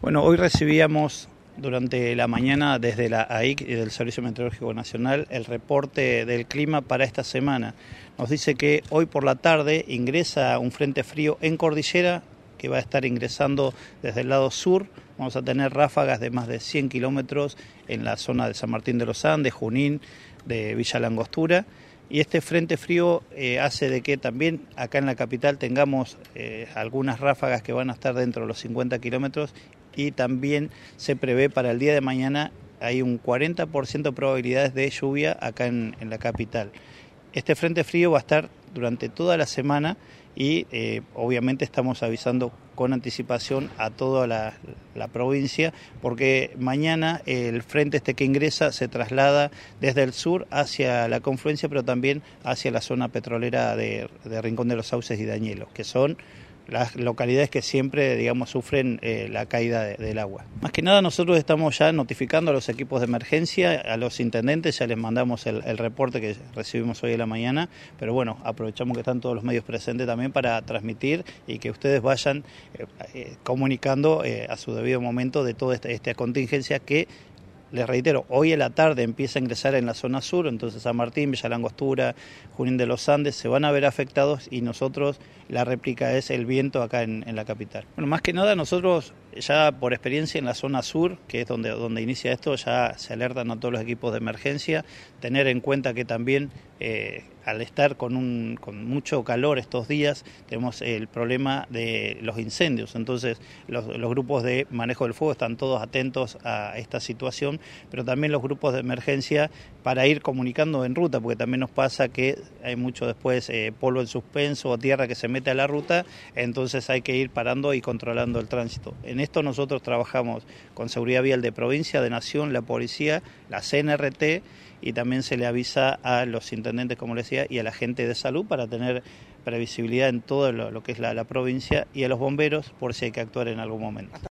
Bueno, hoy recibíamos durante la mañana desde la AIC y del Servicio Meteorológico Nacional el reporte del clima para esta semana. Nos dice que hoy por la tarde ingresa un frente frío en cordillera que va a estar ingresando desde el lado sur. Vamos a tener ráfagas de más de 100 kilómetros en la zona de San Martín de los Andes, Junín, de Villa La Angostura. Y este frente frío hace de que también acá en la capital tengamos algunas ráfagas que van a estar dentro de los 50 kilómetros y también se prevé para el día de mañana hay un 40% de probabilidades de lluvia acá en la capital. Este frente frío va a estar durante toda la semana y obviamente estamos avisando con anticipación a toda la provincia porque mañana el frente que ingresa se traslada desde el sur hacia la confluencia, pero también hacia la zona petrolera de Rincón de los Sauces y Dañelos, que son las localidades que siempre, digamos, sufren la caída del agua. Más que nada nosotros estamos ya notificando a los equipos de emergencia, a los intendentes, ya les mandamos el reporte que recibimos hoy en la mañana, pero bueno, aprovechamos que están todos los medios presentes también para transmitir y que ustedes vayan comunicando a su debido momento de toda esta contingencia que, les reitero, hoy en la tarde empieza a ingresar en la zona sur, entonces San Martín, Villa La Angostura, Junín de los Andes se van a ver afectados y nosotros, la réplica es el viento acá en la capital. Bueno, más que nada nosotros ya por experiencia en la zona sur, que es donde inicia esto, ya se alertan a todos los equipos de emergencia, tener en cuenta que también al estar con mucho calor estos días, tenemos el problema de los incendios, entonces los grupos de manejo del fuego están todos atentos a esta situación, pero también los grupos de emergencia para ir comunicando en ruta, porque también nos pasa que hay mucho después polvo en suspenso o tierra que se mete a la ruta, entonces hay que ir parando y controlando el tránsito. En esto nosotros trabajamos con Seguridad Vial de Provincia, de Nación, la Policía, la CNRT, y también se le avisa a los intendentes, como les decía, y a la gente de salud para tener previsibilidad en todo lo que es la provincia, y a los bomberos por si hay que actuar en algún momento.